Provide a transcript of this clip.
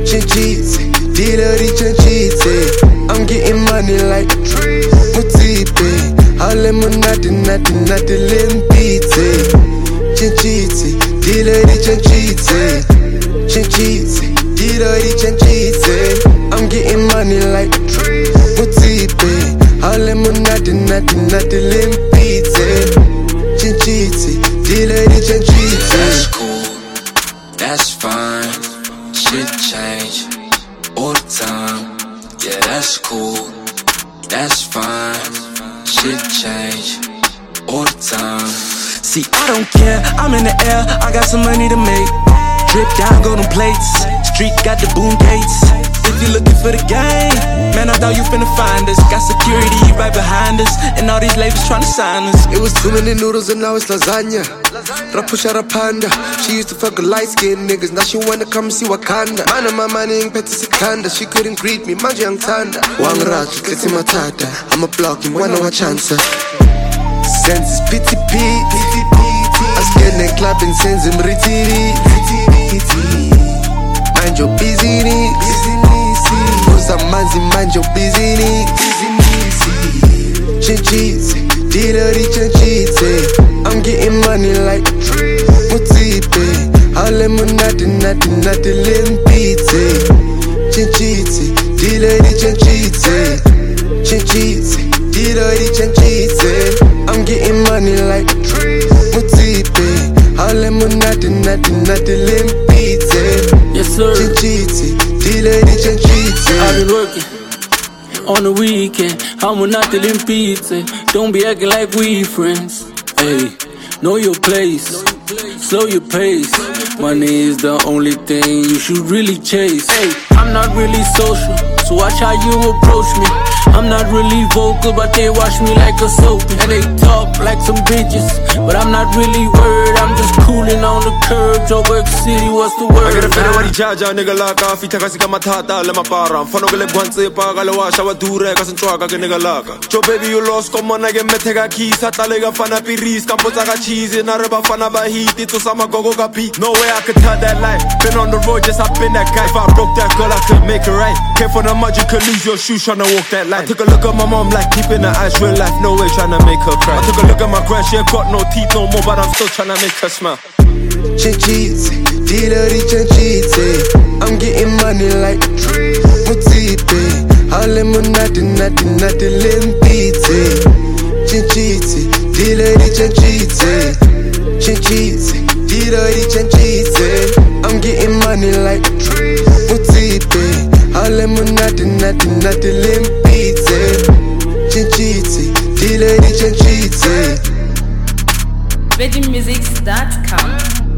Chinchitsi, Dilari Chinchitsi. I'm getting money like Mutipe. Hale Munati, Nati Limpiti. Chinchitsi, Dilari Chinchitsi. Chinchitsi, Dilari Chinchitsi. I'm getting money like Mutipe. Hale Munati, Nati Limpiti. Chinchitsi, Dilari Chinchitsi. That's cool, that's fine. Shit change all the time. Yeah, that's cool, that's fine. Shit change all the time. See, I don't care, I'm in the air, I got some money to make. Drip down, golden plates, street got the boom gates. If you looking for the game, man, I thought you finna find us. Got security right behind us, and all these labels tryna sign us. It was too many noodles and now it's lasagna. Rapusha Rapanda. She used to fuck with light-skinned niggas, now she wanna come and see Wakanda. Mana my money in Petty Sikanda. She couldn't greet me, Manji Young Tanda. Wang Ratu, Kleti Matata. I'ma block him, wanna watch answer. Sense is PTP. I scan and clapping, sends him retiri. Mind your business. Cause I'm mind your business. Chinchitsi, Dilari Chinchitsi. I'm getting money like Mutipe. Hale Munati, Nati Limpiti. Chinchitsi, Dilari Chinchitsi. Chinchitsi, Dilari Chinchitsi. I'm getting money like Mutipe. Hale Munati, Nati Limpiti. Yes sir. Chinchitsi, Dilari Chinchitsi. I've been working on the weekend, I'm not telling pizza. Don't be acting like we friends. Hey, know your place, slow your pace. Money is the only thing you should really chase. Hey, I'm not really social, so watch how you approach me. I'm not really vocal, but they watch me like a soap. And they talk like some bitches, but I'm not really worried. I'm just cooling on the curb. Joburg City, what's the word? I got a better what jaja, nigga laka. Fita kasi kama tata, lema para. Fano gale guanse pa, gale washa wa dure, kasan chwaga ke nigga laka. Joe baby you lost, come on, nage metega keys. Hata lega fana piris, kampo taka cheese. Nareba fana bahit, ito sama gogo kapi. No way I could tell that lie. Been on the road, just I've been that guy. If I broke that girl, I could make it right. Came from the mud, you could lose your shoes tryna walk that line. I took a look at my mom like keeping her eyes real life, no way tryna make her cry. I took a look at my grand, she ain't got no teeth no more, but I'm still tryna make her smile. Chinchitsi, Dilari Chinchitsi. I'm getting money like Mutipe. Hale Munati, Nati Limpiti. Chinchitsi, Dilari Chinchitsi. Chinchitsi, Dilari Chinchitsi. I'm getting money like Mutipe. Hale Munati, Nati Limpiti. Chinchitsi, Dilari Chinchitsi. VeggieMusics.com